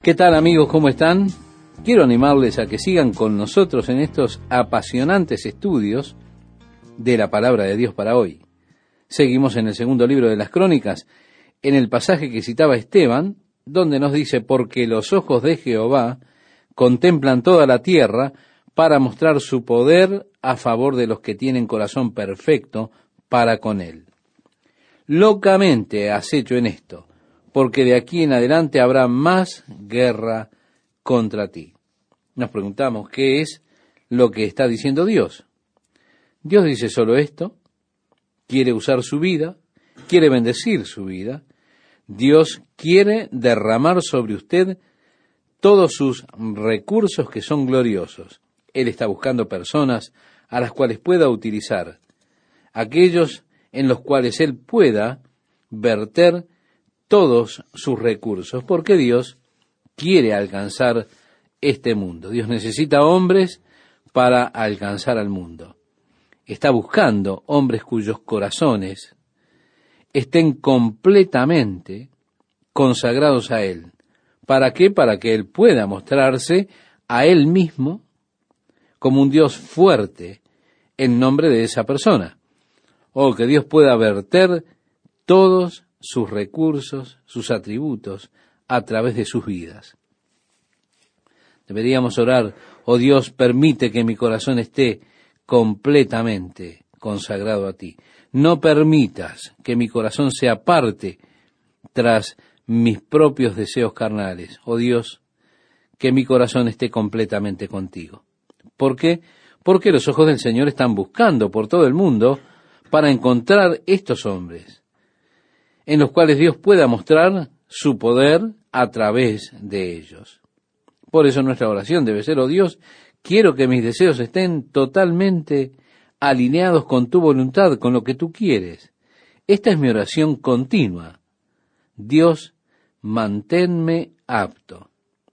¿Qué tal, amigos? ¿Cómo están? Quiero animarles a que sigan con nosotros en estos apasionantes estudios de la palabra de Dios para hoy. Seguimos en el segundo libro de las Crónicas, en el pasaje que citaba Esteban, donde nos dice: porque los ojos de Jehová contemplan toda la tierra para mostrar su poder a favor de los que tienen corazón perfecto para con él. Locamente has hecho en esto, porque de aquí en adelante habrá más guerra contra ti. Nos preguntamos, ¿qué es lo que está diciendo Dios? Dios dice solo esto, quiere usar su vida, quiere bendecir su vida. Dios quiere derramar sobre usted todos sus recursos que son gloriosos. Él está buscando personas a las cuales pueda utilizar, aquellos en los cuales Él pueda verter todos sus recursos, porque Dios quiere alcanzar este mundo. Dios necesita hombres para alcanzar al mundo. Está buscando hombres cuyos corazones estén completamente consagrados a Él. ¿Para qué? Para que Él pueda mostrarse a Él mismo como un Dios fuerte en nombre de esa persona. O que Dios pueda verter todos sus recursos, sus atributos, a través de sus vidas. Deberíamos orar: oh Dios, permite que mi corazón esté completamente consagrado a ti. No permitas que mi corazón se aparte tras mis propios deseos carnales. Oh Dios, que mi corazón esté completamente contigo. ¿Por qué? Porque los ojos del Señor están buscando por todo el mundo para encontrar estos hombres, en los cuales Dios pueda mostrar su poder a través de ellos. Por eso nuestra oración debe ser: oh Dios, quiero que mis deseos estén totalmente alineados con tu voluntad, con lo que tú quieres. Esta es mi oración continua. Dios, manténme apto.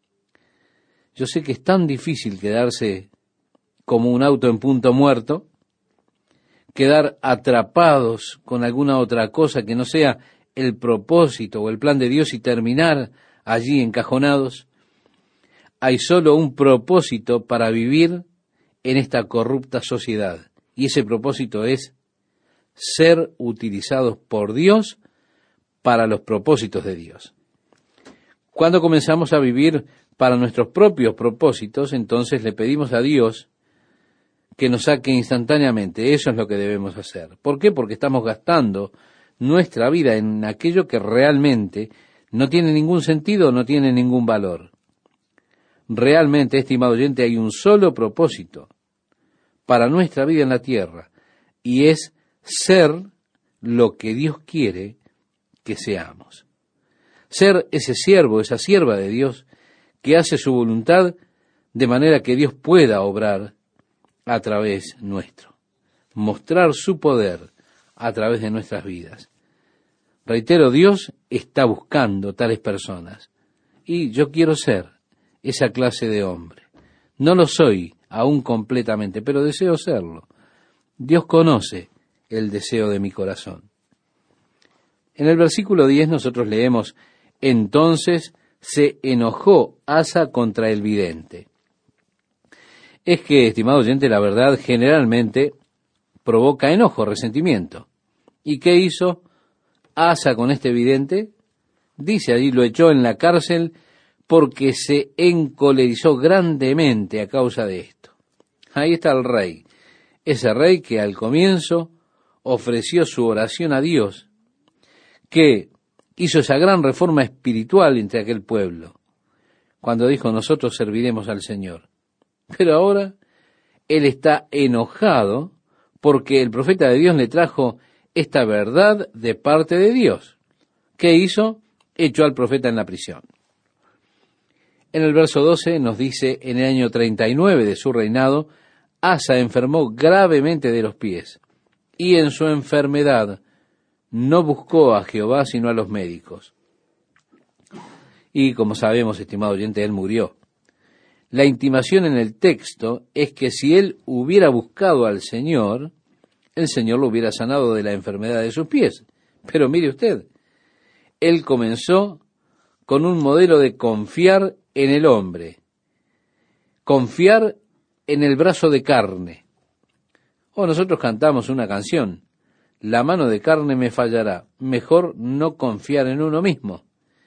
Yo sé que es tan difícil quedarse como un auto en punto muerto, quedar atrapados con alguna otra cosa que no sea el propósito o el plan de Dios y terminar allí encajonados. Hay solo un propósito para vivir en esta corrupta sociedad, y ese propósito es ser utilizados por Dios para los propósitos de Dios. Cuando comenzamos a vivir para nuestros propios propósitos, entonces le pedimos a Dios que nos saque instantáneamente. Eso es lo que debemos hacer. ¿Por qué? Porque estamos gastando nuestra vida en aquello que realmente no tiene ningún sentido, no tiene ningún valor. Realmente, estimado oyente, hay un solo propósito para nuestra vida en la tierra, y es ser lo que Dios quiere que seamos. Ser ese siervo, esa sierva de Dios, que hace su voluntad de manera que Dios pueda obrar a través nuestro. Mostrar su poder a través de nuestras vidas. Reitero, Dios está buscando tales personas, y yo quiero ser esa clase de hombre. No lo soy aún completamente, pero deseo serlo. Dios conoce el deseo de mi corazón. En el versículo 10 nosotros leemos: entonces se enojó Asa contra el vidente. Es que, estimado oyente, la verdad generalmente provoca enojo, resentimiento. ¿Y qué hizo Asa con este vidente? Dice allí: lo echó en la cárcel porque se encolerizó grandemente a causa de esto. Ahí está el rey, ese rey que al comienzo ofreció su oración a Dios, que hizo esa gran reforma espiritual entre aquel pueblo, cuando dijo: nosotros serviremos al Señor. Pero ahora él está enojado porque el profeta de Dios le trajo esta verdad de parte de Dios. ¿Qué hizo? Echó al profeta en la prisión. En el verso 12 nos dice: en el año 39 de su reinado, Asa enfermó gravemente de los pies, y en su enfermedad no buscó a Jehová sino a los médicos. Y como sabemos, estimado oyente, él murió. La intimación en el texto es que si él hubiera buscado al Señor, el Señor lo hubiera sanado de la enfermedad de sus pies. Pero mire usted, él comenzó con un modelo de confiar en el hombre, confiar en el brazo de carne. O nosotros cantamos una canción, la mano de carne me fallará, mejor no confiar en uno mismo.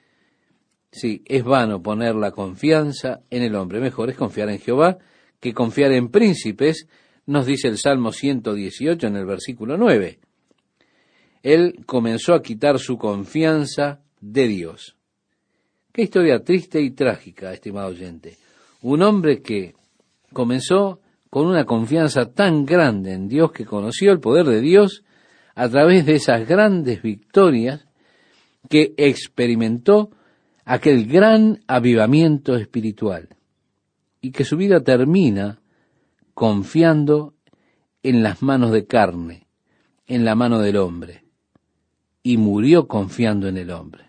Sí, es vano poner la confianza en el hombre, mejor es confiar en Jehová que confiar en príncipes, nos dice el Salmo 118 en el versículo 9. Él comenzó a quitar su confianza de Dios. Qué historia triste y trágica, estimado oyente. Un hombre que comenzó con una confianza tan grande en Dios, que conoció el poder de Dios a través de esas grandes victorias, que experimentó aquel gran avivamiento espiritual, y que su vida termina confiando en las manos de carne, en la mano del hombre, y murió confiando en el hombre.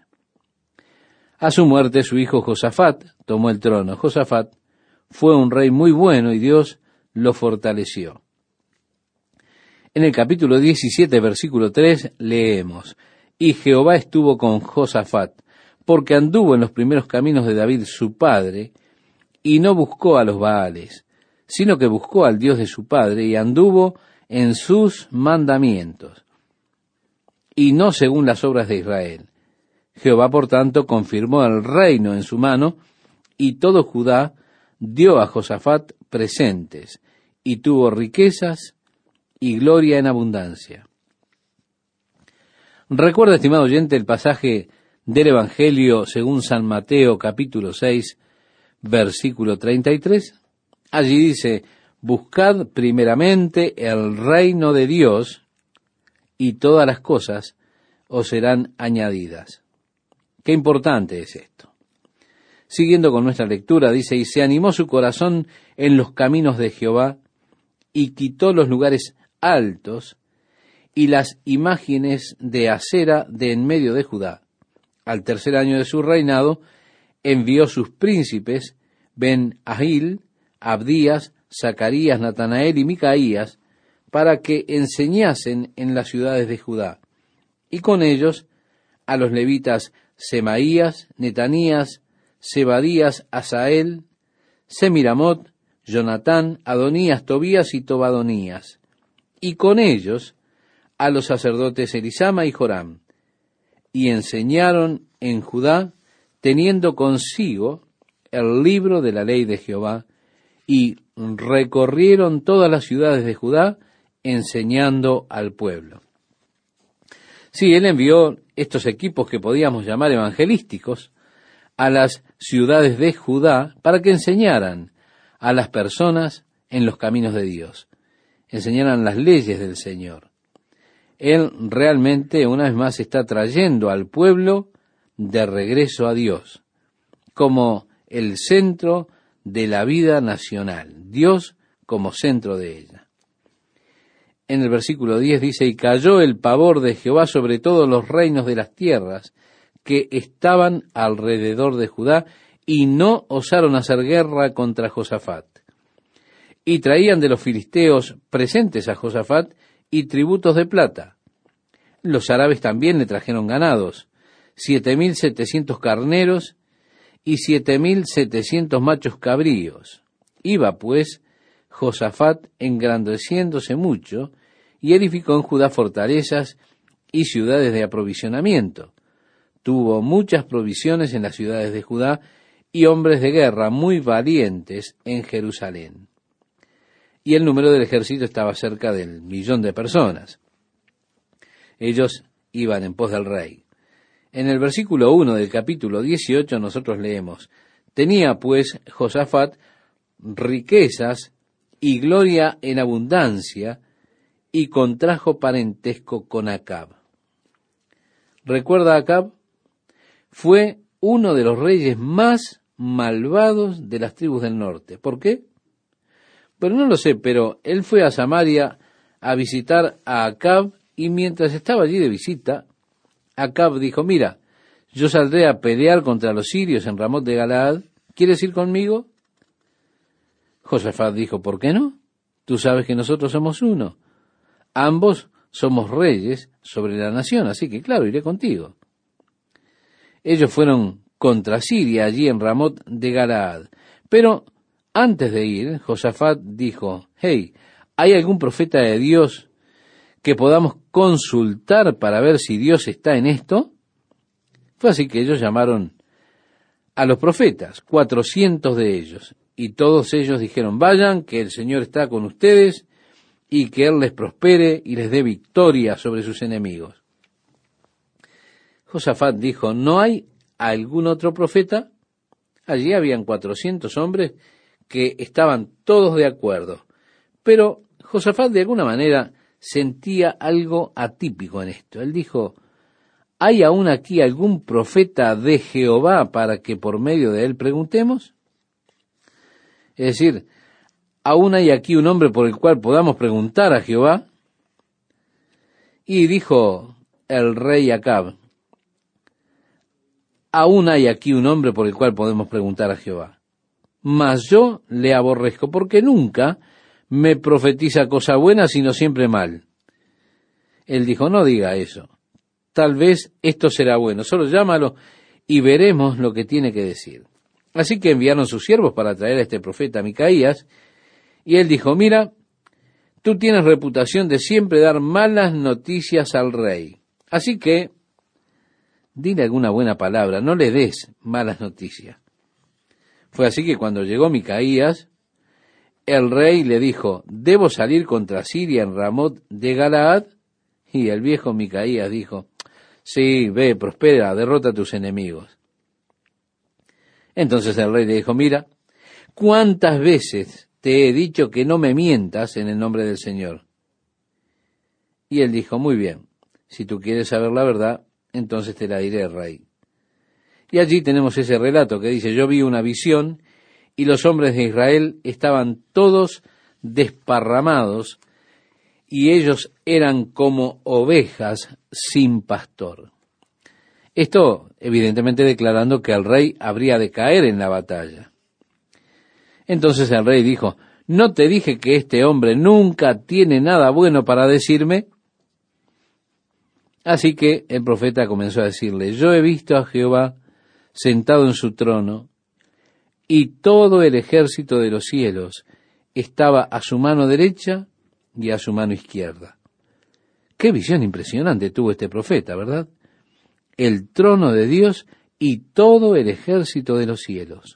A su muerte, su hijo Josafat tomó el trono. Josafat fue un rey muy bueno y Dios lo fortaleció. En el capítulo 17, versículo 3, leemos: Y Jehová estuvo con Josafat, porque anduvo en los primeros caminos de David su padre, y no buscó a los Baales, sino que buscó al Dios de su padre, y anduvo en sus mandamientos, y no según las obras de Israel. Jehová, por tanto, confirmó el reino en su mano, y todo Judá dio a Josafat presentes, y tuvo riquezas y gloria en abundancia. Recuerda, estimado oyente, el pasaje del Evangelio según San Mateo, capítulo 6, versículo 33. Allí dice: buscad primeramente el reino de Dios, y todas las cosas os serán añadidas. Qué importante es esto. Siguiendo con nuestra lectura, dice: y se animó su corazón en los caminos de Jehová, y quitó los lugares altos y las imágenes de acera de en medio de Judá. Al tercer año de su reinado, envió sus príncipes, Ben-Ahil, Abdías, Zacarías, Natanael y Micaías, para que enseñasen en las ciudades de Judá, y con ellos a los levitas Semaías, Netanías, Zebadías, Asael, Semiramot, Jonatán, Adonías, Tobías y Tobadonías, y con ellos a los sacerdotes Elisama y Joram, y enseñaron en Judá, teniendo consigo el libro de la ley de Jehová, y recorrieron todas las ciudades de Judá, enseñando al pueblo. Sí, él envió estos equipos que podíamos llamar evangelísticos a las ciudades de Judá para que enseñaran a las personas en los caminos de Dios, enseñaran las leyes del Señor. Él realmente, una vez más, está trayendo al pueblo de regreso a Dios, como el centro de la vida nacional, Dios como centro de ella. En el versículo 10 dice: y cayó el pavor de Jehová sobre todos los reinos de las tierras que estaban alrededor de Judá, y no osaron hacer guerra contra Josafat. Y traían de los filisteos presentes a Josafat y tributos de plata. Los árabes también le trajeron ganados, 7,700 carneros y 7,700 machos cabríos. Iba pues Josafat engrandeciéndose mucho, y edificó en Judá fortalezas y ciudades de aprovisionamiento. Tuvo muchas provisiones en las ciudades de Judá, y hombres de guerra muy valientes en Jerusalén. Y el número del ejército estaba cerca del 1,000,000 de personas. Ellos iban en pos del rey. En el versículo 1 del capítulo 18 nosotros leemos: tenía pues Josafat riquezas y gloria en abundancia, y contrajo parentesco con Acab. ¿Recuerda a Acab? Fue uno de los reyes más malvados de las tribus del norte. ¿Por qué? Pero no lo sé, pero él fue a Samaria a visitar a Acab, y mientras estaba allí de visita, Acab dijo: mira, yo saldré a pelear contra los sirios en Ramot de Galaad, ¿quieres ir conmigo? Josafat dijo: ¿por qué no? Tú sabes que nosotros somos uno. Ambos somos reyes sobre la nación, así que claro, iré contigo. Ellos fueron contra Siria, allí en Ramot de Galaad. Pero antes de ir, Josafat dijo, hey, ¿hay algún profeta de Dios que podamos consultar para ver si Dios está en esto? Fue así que ellos llamaron a los profetas, 400 de ellos, y todos ellos dijeron, vayan, que el Señor está con ustedes, y que Él les prospere y les dé victoria sobre sus enemigos. Josafat dijo, ¿no hay algún otro profeta? Allí habían 400 hombres que estaban todos de acuerdo, pero Josafat de alguna manera sentía algo atípico en esto. Él dijo, ¿hay aún aquí algún profeta de Jehová para que por medio de él preguntemos? Es decir, ¿aún hay aquí un hombre por el cual podamos preguntar a Jehová? Y dijo el rey Acab, aún hay aquí un hombre por el cual podemos preguntar a Jehová. Mas yo le aborrezco, porque nunca me profetiza cosa buena, sino siempre mal. Él dijo, no diga eso. Tal vez esto será bueno, solo llámalo y veremos lo que tiene que decir. Así que enviaron sus siervos para traer a este profeta Micaías, y él dijo, mira, tú tienes reputación de siempre dar malas noticias al rey. Así que, dile alguna buena palabra, no le des malas noticias. Fue así que cuando llegó Micaías, el rey le dijo, ¿debo salir contra Siria en Ramot de Galaad? Y el viejo Micaías dijo, sí, ve, prospera, derrota a tus enemigos. Entonces el rey le dijo, mira, ¿cuántas veces te he dicho que no me mientas en el nombre del Señor? Y él dijo, muy bien, si tú quieres saber la verdad, entonces te la diré, rey. Y allí tenemos ese relato que dice, yo vi una visión y los hombres de Israel estaban todos desparramados y ellos eran como ovejas sin pastor. Esto evidentemente declarando que el rey habría de caer en la batalla. Entonces el rey dijo, ¿no te dije que este hombre nunca tiene nada bueno para decirme? Así que el profeta comenzó a decirle, yo he visto a Jehová sentado en su trono, y todo el ejército de los cielos estaba a su mano derecha y a su mano izquierda. Qué visión impresionante tuvo este profeta, ¿verdad? El trono de Dios y todo el ejército de los cielos.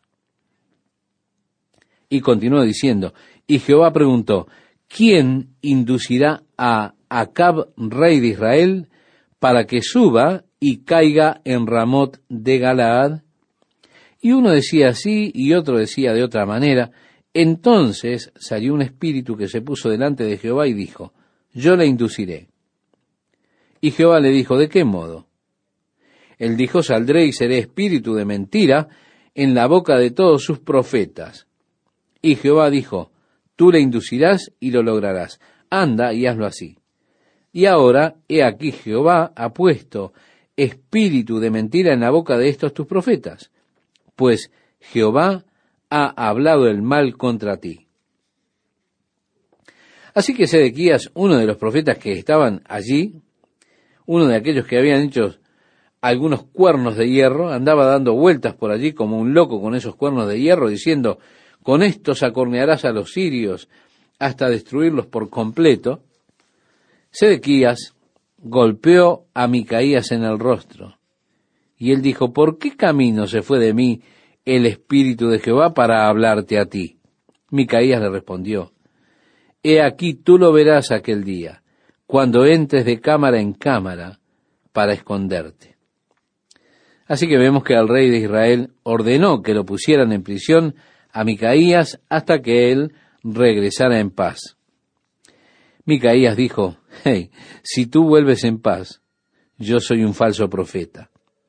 Y continuó diciendo, y Jehová preguntó, ¿quién inducirá a Acab, rey de Israel, para que suba y caiga en Ramot de Galaad? Y uno decía así y otro decía de otra manera. Entonces salió un espíritu que se puso delante de Jehová y dijo, yo le induciré. Y Jehová le dijo, ¿de qué modo? Él dijo, saldré y seré espíritu de mentira en la boca de todos sus profetas. Y Jehová dijo, tú le inducirás y lo lograrás. Anda y hazlo así. Y ahora, he aquí Jehová ha puesto espíritu de mentira en la boca de estos tus profetas, pues Jehová ha hablado el mal contra ti. Así que Sedequías, uno de los profetas que estaban allí, uno de aquellos que habían hecho algunos cuernos de hierro, andaba dando vueltas por allí como un loco con esos cuernos de hierro, diciendo, con estos acornearás a los sirios hasta destruirlos por completo. Sedequías golpeó a Micaías en el rostro, y él dijo, ¿por qué camino se fue de mí el Espíritu de Jehová para hablarte a ti? Micaías le respondió, he aquí tú lo verás aquel día, cuando entres de cámara en cámara para esconderte. Así que vemos que el rey de Israel ordenó que lo pusieran en prisión a Micaías hasta que él regresara en paz. Micaías dijo, hey, si tú vuelves en paz, yo soy un falso profeta.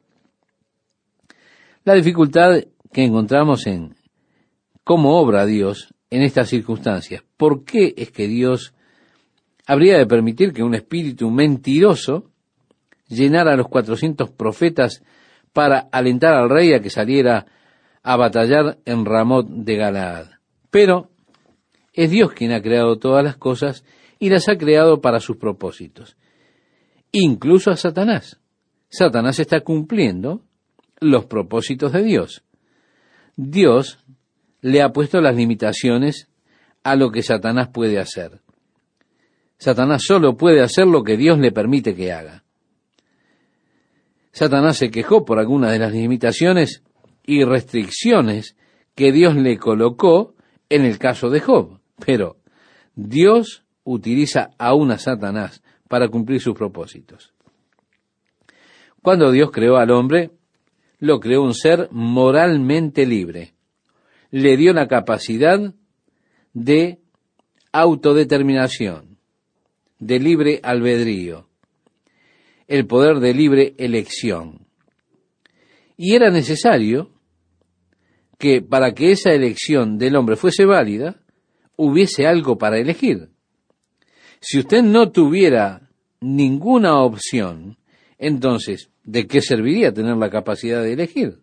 La dificultad que encontramos en cómo obra Dios en estas circunstancias. ¿Por qué es que Dios habría de permitir que un espíritu mentiroso llenara a los 400 profetas para alentar al rey a que saliera a batallar en Ramot de Galaad? Pero es Dios quien ha creado todas las cosas y las ha creado para sus propósitos. Incluso a Satanás. Satanás está cumpliendo los propósitos de Dios. Dios le ha puesto las limitaciones a lo que Satanás puede hacer. Satanás solo puede hacer lo que Dios le permite que haga. Satanás se quejó por algunas de las limitaciones y restricciones que Dios le colocó en el caso de Job, pero Dios utiliza aún a Satanás para cumplir sus propósitos. Cuando Dios creó al hombre, lo creó un ser moralmente libre. Le dio la capacidad de autodeterminación, de libre albedrío, el poder de libre elección. Y era necesario que para que esa elección del hombre fuese válida, hubiese algo para elegir. Si usted no tuviera ninguna opción, entonces, ¿de qué serviría tener la capacidad de elegir?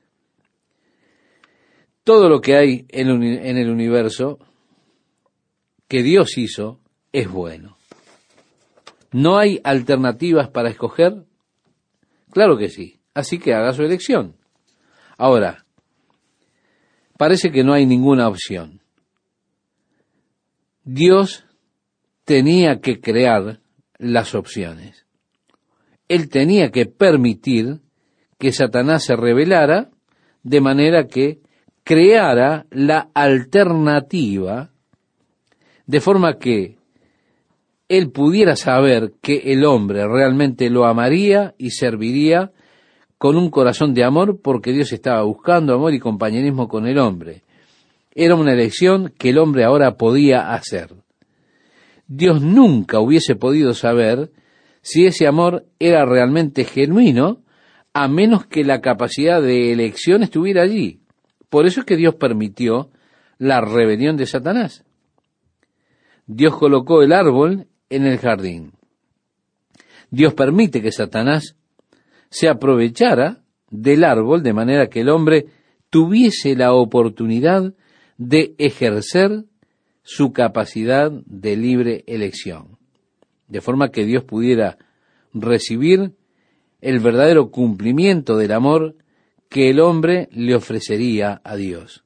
Todo lo que hay en el universo que Dios hizo es bueno. ¿No hay alternativas para escoger? Claro que sí, así que haga su elección. Ahora, parece que no hay ninguna opción. Dios tenía que crear las opciones. Él tenía que permitir que Satanás se rebelara de manera que creara la alternativa, de forma que él pudiera saber que el hombre realmente lo amaría y serviría con un corazón de amor, porque Dios estaba buscando amor y compañerismo con el hombre. Era una elección que el hombre ahora podía hacer. Dios nunca hubiese podido saber si ese amor era realmente genuino, a menos que la capacidad de elección estuviera allí. Por eso es que Dios permitió la rebelión de Satanás. Dios colocó el árbol en el jardín. Dios permite que Satanás se aprovechara del árbol de manera que el hombre tuviese la oportunidad de ejercer su capacidad de libre elección, de forma que Dios pudiera recibir el verdadero cumplimiento del amor que el hombre le ofrecería a Dios.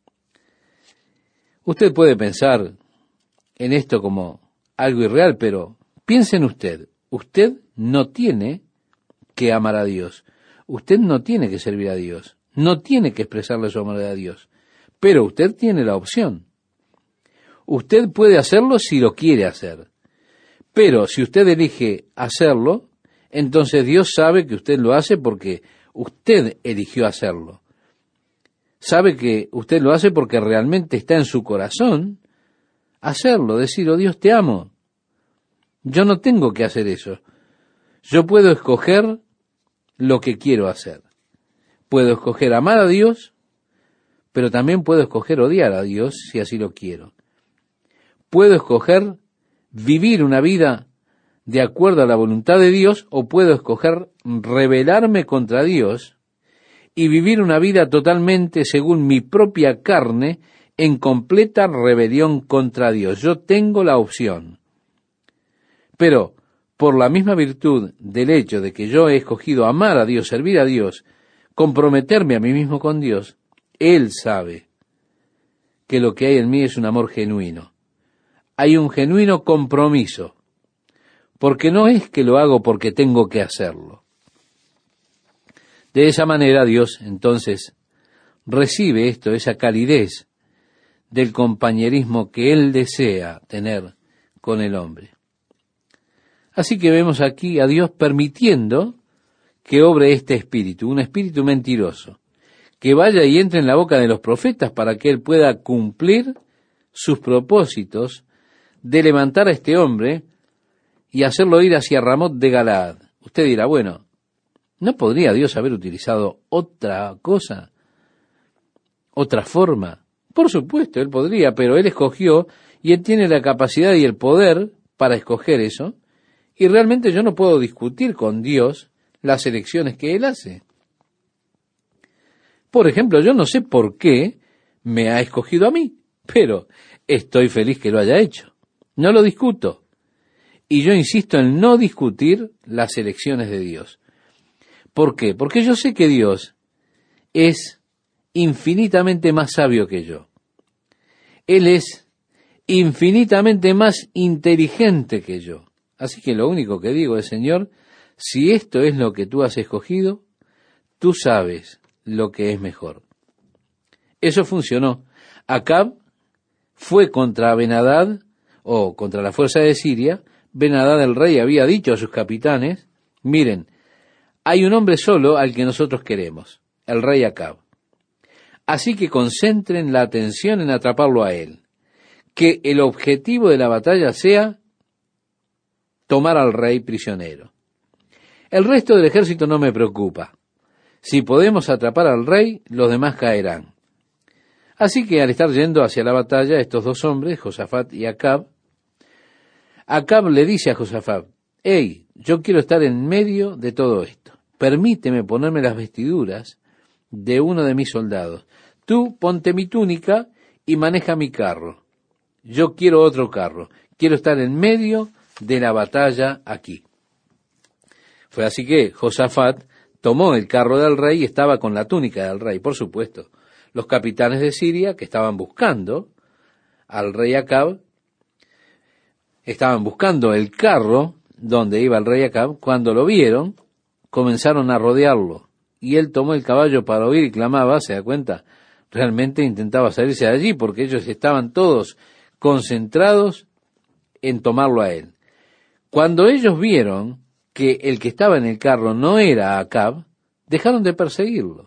Usted puede pensar en esto como algo irreal, pero piense en usted. Usted no tiene que amar a Dios. Usted no tiene que servir a Dios. No tiene que expresarle su amor a Dios. Pero usted tiene la opción. Usted puede hacerlo si lo quiere hacer. Pero si usted elige hacerlo, entonces Dios sabe que usted lo hace porque usted eligió hacerlo. Sabe que usted lo hace porque realmente está en su corazón hacerlo, decir, oh Dios, te amo. Yo no tengo que hacer eso. Yo puedo escoger lo que quiero hacer. Puedo escoger amar a Dios, pero también puedo escoger odiar a Dios si así lo quiero. Puedo escoger vivir una vida de acuerdo a la voluntad de Dios, o puedo escoger rebelarme contra Dios y vivir una vida totalmente según mi propia carne, en completa rebelión contra Dios. Yo tengo la opción. Pero, por la misma virtud del hecho de que yo he escogido amar a Dios, servir a Dios, comprometerme a mí mismo con Dios, Él sabe que lo que hay en mí es un amor genuino. Hay un genuino compromiso, porque no es que lo hago porque tengo que hacerlo. De esa manera Dios, entonces, recibe esa calidez del compañerismo que Él desea tener con el hombre. Así que vemos aquí a Dios permitiendo que obre este espíritu, un espíritu mentiroso, que vaya y entre en la boca de los profetas para que Él pueda cumplir sus propósitos de levantar a este hombre y hacerlo ir hacia Ramot de Galaad. Usted dirá, bueno, ¿no podría Dios haber utilizado otra cosa? ¿Otra forma? Por supuesto, Él podría, pero Él escogió y Él tiene la capacidad y el poder para escoger eso, y realmente yo no puedo discutir con Dios las elecciones que Él hace. Por ejemplo, yo no sé por qué me ha escogido a mí, pero estoy feliz que lo haya hecho. No lo discuto. Y yo insisto en no discutir las elecciones de Dios. ¿Por qué? Porque yo sé que Dios es infinitamente más sabio que yo. Él es infinitamente más inteligente que yo. Así que lo único que digo es, Señor, si esto es lo que tú has escogido, tú sabes lo que es mejor. Eso funcionó. Acab fue contra Ben-Hadad, o contra la fuerza de Siria. Ben-Hadad el rey había dicho a sus capitanes, miren, hay un hombre solo al que nosotros queremos, el rey Acab. Así que concentren la atención en atraparlo a él. Que el objetivo de la batalla sea tomar al rey prisionero. El resto del ejército no me preocupa. Si podemos atrapar al rey, los demás caerán. Así que al estar yendo hacia la batalla, estos dos hombres, Josafat y Acab, Acab le dice a Josafat, hey, yo quiero estar en medio de todo esto. Permíteme ponerme las vestiduras de uno de mis soldados. Tú ponte mi túnica y maneja mi carro. Yo quiero otro carro. Quiero estar en medio de la batalla aquí. Fue así que Josafat tomó el carro del rey y estaba con la túnica del rey, por supuesto. Los capitanes de Siria, que estaban buscando al rey Acab, estaban buscando el carro donde iba el rey Acab. Cuando lo vieron, comenzaron a rodearlo. Y él tomó el caballo para huir y clamaba, ¿se da cuenta? Realmente intentaba salirse de allí porque ellos estaban todos concentrados en tomarlo a él. Cuando ellos vieron que el que estaba en el carro no era Acab, dejaron de perseguirlo.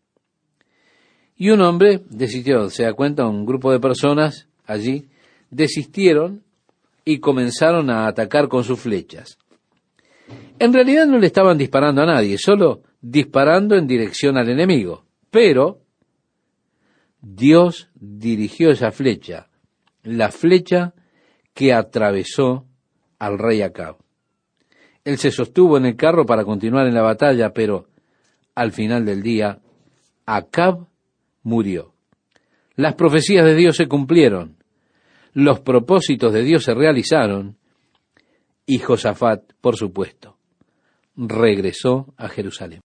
Y un hombre desistió, se da cuenta, un grupo de personas allí desistieron y comenzaron a atacar con sus flechas. En realidad no le estaban disparando a nadie, solo disparando en dirección al enemigo. Pero Dios dirigió esa flecha, la flecha que atravesó al rey Acab. Él se sostuvo en el carro para continuar en la batalla, pero al final del día, Acab murió. Las profecías de Dios se cumplieron, los propósitos de Dios se realizaron, y Josafat, por supuesto, regresó a Jerusalén.